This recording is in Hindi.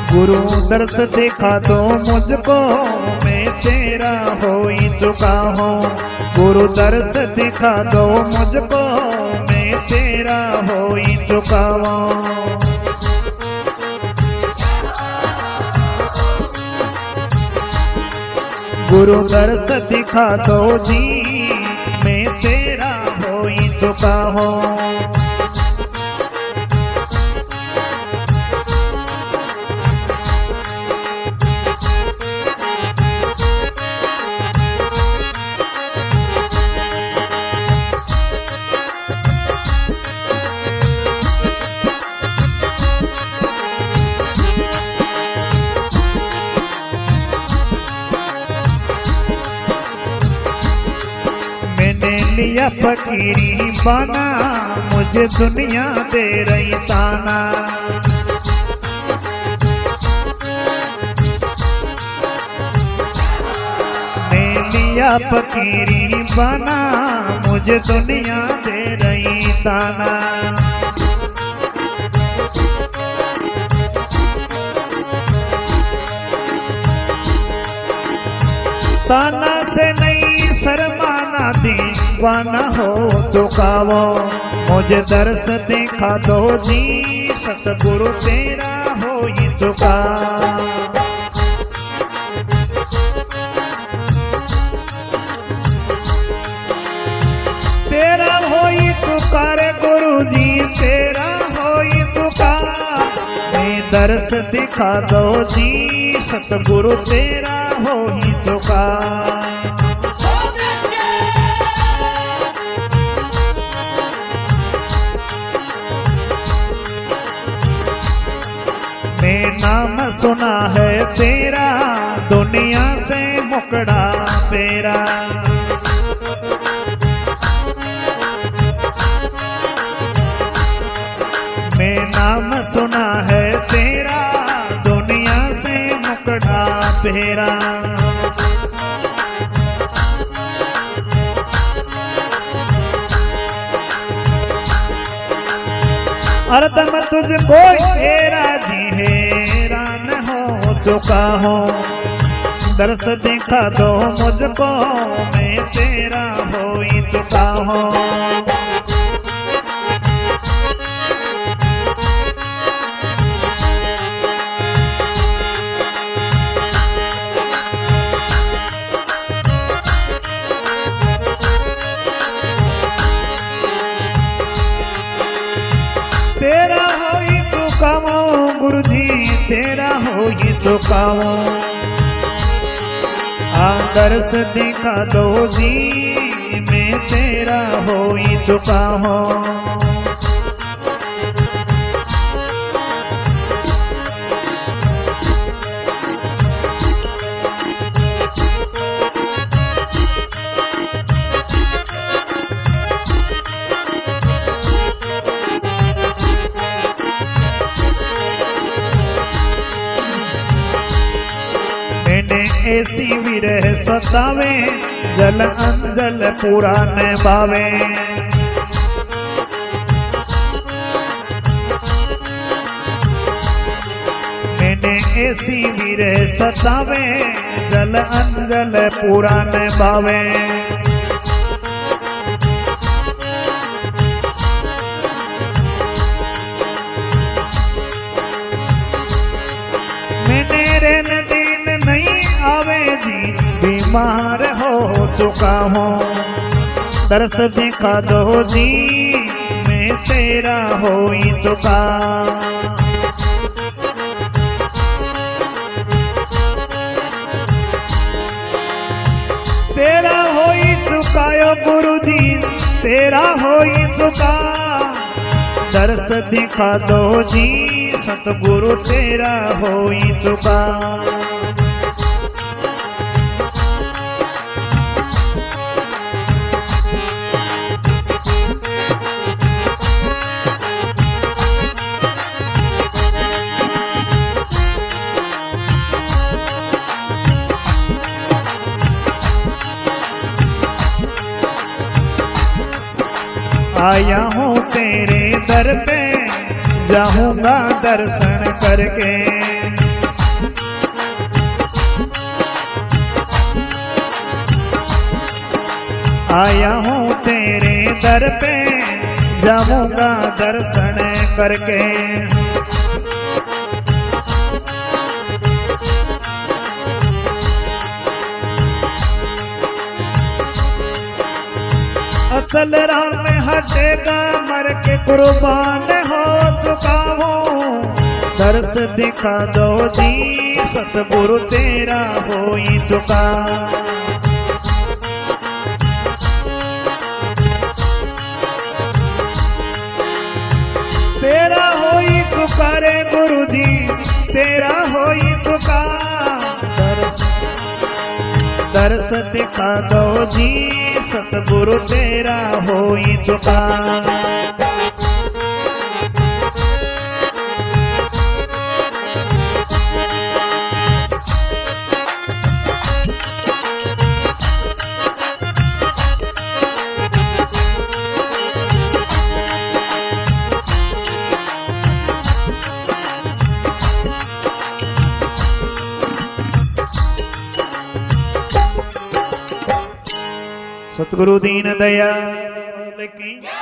गुरु दर्श दिखा दो मुझको, मैं तेरा हो ही चुका हूँ। गुरु दर्श दिखा दो मुझको, मैं तेरा हो ही चुका हूँ। गुरु दर्श दिखा दो जी, मैं तेरा हो ही चुका हूँ। लिया फकीरी बना, मुझे दुनिया दे रही ताना। मैं लिया फकीरी बना, मुझे दुनिया दे रही ताना। ताना से नहीं शर्माना दीवाना हो चुका वो, मुझे दर्श दिखा दो जी, सतगुरु तेरा हो ही चुका। तेरा हो ही चुका रे गुरु जी, तेरा हो ही चुका। मैं दर्श दिखा दो जी, सतगुरु तेरा हो ही चुका। मैं नाम सुना है तेरा, दुनिया से मुकड़ा तेरा। मैं नाम सुना है तेरा, दुनिया से मुकड़ा तेरा। हरदम तुझको तेरा जी हैरान हो चुका हूँ। दर्श दिखा दो मुझको, मैं तेरा हो ही चुका हूँ। तेरा हो ही चुका हूँ गुरु जी, तेरा हो ही चुका हूँ। दर्श दिखा दो जी, मैं तेरा हो ही चुका हूँ। ऐसी विरह सतावे, जल अंजल पूरा न पावे। मैंने ऐसी विरह सतावे, जल अंजल पूरा न पावे। मैंने रेन दिन नहीं आवे जी, बीमार हो चुका हूँ। दर्श दिखा दो जी, मैं तेरा हो ही चुका। तेरा हो ही चुका यो गुरु जी, तेरा हो ही चुका। दर्श दिखा दो जी, सतगुरु तेरा हो ही चुका। आया हूँ तेरे दर पे, जाऊंगा दर्शन करके। आया हूँ तेरे दर पे, जाऊंगा दर्शन करके। असल राह में हटेगा मर के कुर्बान हो चुका हूँ। दर्श दिखा दो जी सतगुरु तेरा हो ही चुका। तेरा हो ही चुका रे गुरु जी, तेरा हो ही चुका। दर्श दिखा दो जी सतगुरु तेरा हो ही चुका। सतगुरु दीन दयाल की